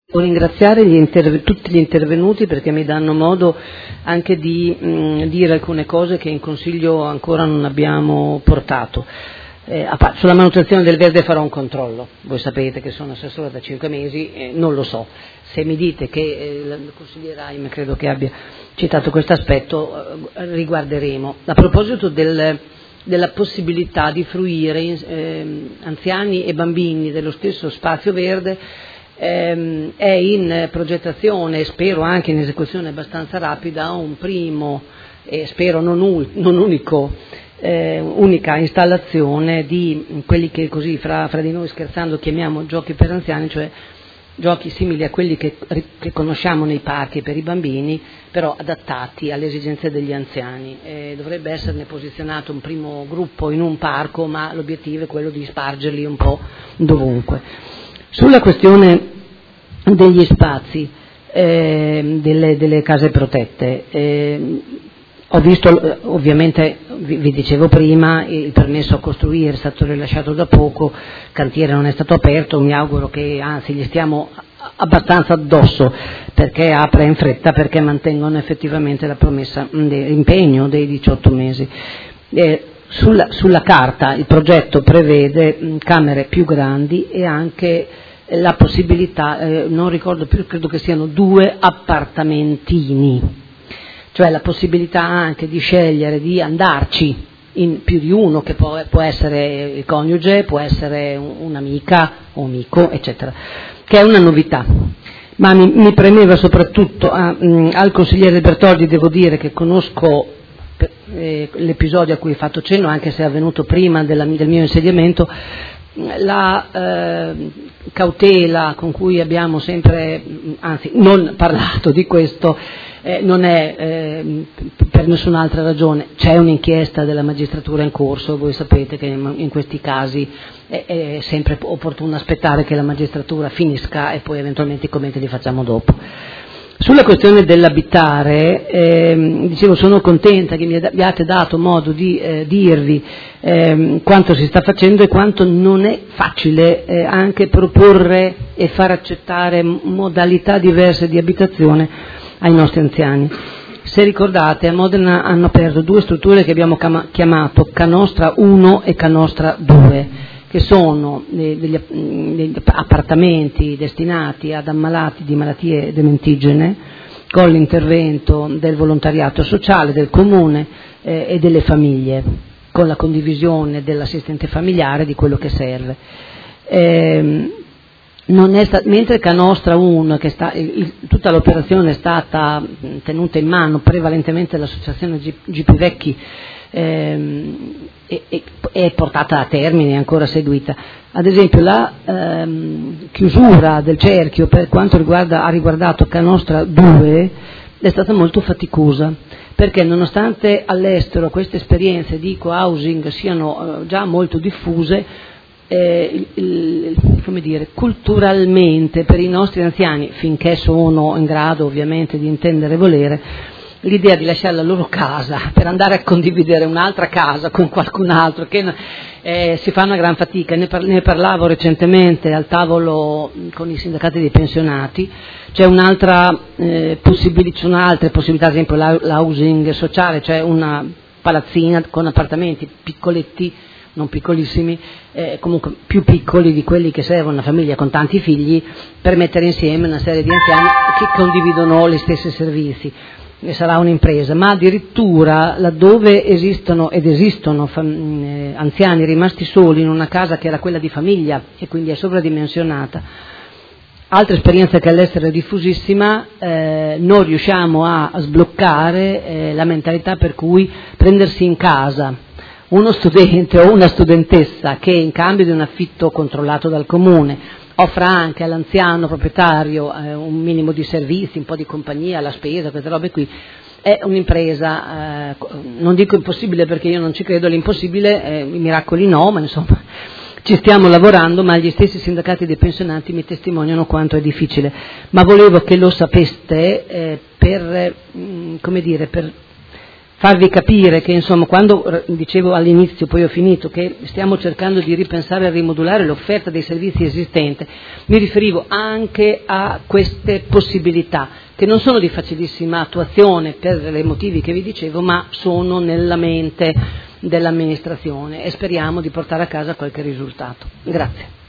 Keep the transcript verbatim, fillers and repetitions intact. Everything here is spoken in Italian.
Devo ringraziare gli interve- tutti gli intervenuti perché mi danno modo anche di mh, dire alcune cose che in Consiglio ancora non abbiamo portato. Eh, a, sulla manutenzione del verde farò un controllo, voi sapete che sono assessore da cinque mesi, eh, non lo so. Se mi dite che eh, il consigliere Raim credo che abbia citato questo aspetto, eh, riguarderemo. A proposito del, della possibilità di fruire eh, anziani e bambini dello stesso spazio verde, ehm, è in progettazione e spero anche in esecuzione abbastanza rapida un primo e spero non, ul- non unico Eh, unica installazione di quelli che così fra, fra di noi scherzando chiamiamo giochi per anziani, cioè giochi simili a quelli che, che conosciamo nei parchi per i bambini, però adattati alle esigenze degli anziani. Eh, dovrebbe esserne posizionato un primo gruppo in un parco, ma l'obiettivo è quello di spargerli un po' dovunque. Sulla questione degli spazi eh, delle, delle case protette, eh, ho visto, ovviamente vi, vi dicevo prima, il permesso a costruire è stato rilasciato da poco, il cantiere non è stato aperto, mi auguro che anzi gli stiamo abbastanza addosso perché apra in fretta, perché mantengono effettivamente la promessa, l'impegno dei diciotto mesi. Eh, sulla, sulla carta il progetto prevede mh, camere più grandi e anche la possibilità, eh, non ricordo più, credo che siano due appartamentini, cioè la possibilità anche di scegliere di andarci in più di uno, che può, può essere il coniuge, può essere un'amica o amico, eccetera, che è una novità. Ma mi, mi premeva soprattutto a, mh, al consigliere Bertoldi, devo dire che conosco eh, l'episodio a cui ho fatto cenno, anche se è avvenuto prima della, del mio insediamento, la eh, cautela con cui abbiamo sempre, anzi non parlato di questo, eh, non è eh, per nessun'altra ragione. C'è un'inchiesta della magistratura in corso, voi sapete che in questi casi è, è sempre opportuno aspettare che la magistratura finisca e poi eventualmente i commenti li facciamo dopo. Sulla questione dell'abitare, eh, dicevo, sono contenta che mi abbiate dato modo di eh, dirvi eh, quanto si sta facendo e quanto non è facile eh, anche proporre e far accettare modalità diverse di abitazione ai nostri anziani. Se ricordate, a Modena hanno aperto due strutture che abbiamo chiamato Canostra uno e Canostra due, che sono degli appartamenti destinati ad ammalati di malattie dementigene, con l'intervento del volontariato sociale, del comune eh, e delle famiglie, con la condivisione dell'assistente familiare di quello che serve. Eh, non è sta- mentre Canostra uno, che sta, il, tutta l'operazione è stata tenuta in mano prevalentemente dall'associazione G- G P Vecchi, ehm, e, e, è portata a termine, è ancora seguita. Ad esempio la ehm, chiusura del cerchio per quanto riguarda, ha riguardato Canostra due è stata molto faticosa, perché nonostante all'estero queste esperienze di co-housing siano eh, già molto diffuse, eh, il, il, come dire, culturalmente per i nostri anziani, finché sono in grado ovviamente di intendere e volere, l'idea di lasciare la loro casa per andare a condividere un'altra casa con qualcun altro, che eh, si fa una gran fatica. Ne, par- ne parlavo recentemente al tavolo con i sindacati dei pensionati. C'è un'altra eh, possibilità, ci sono altre possibilità, ad esempio l'housing sociale, cioè una palazzina con appartamenti piccoletti, non piccolissimi, eh, comunque più piccoli di quelli che servono una famiglia con tanti figli, per mettere insieme una serie di anziani che condividono gli stessi servizi. Sarà un'impresa, ma addirittura laddove esistono ed esistono fam- eh, anziani rimasti soli in una casa che era quella di famiglia e quindi è sovradimensionata, altra esperienza che all'estero è diffusissima, eh, non riusciamo a, a sbloccare eh, la mentalità per cui prendersi in casa uno studente o una studentessa che in cambio di un affitto controllato dal comune offra anche all'anziano proprietario eh, un minimo di servizi, un po' di compagnia, la spesa, queste robe qui, è un'impresa, eh, non dico impossibile perché io non ci credo, l'impossibile, eh, i miracoli no, ma insomma ci stiamo lavorando, ma gli stessi sindacati dei pensionati mi testimoniano quanto è difficile. Ma volevo che lo sapeste eh, per, mh, come dire, per farvi capire che insomma quando dicevo all'inizio, poi ho finito, che stiamo cercando di ripensare e rimodulare l'offerta dei servizi esistente, mi riferivo anche a queste possibilità che non sono di facilissima attuazione per i motivi che vi dicevo, ma sono nella mente dell'amministrazione e speriamo di portare a casa qualche risultato. Grazie.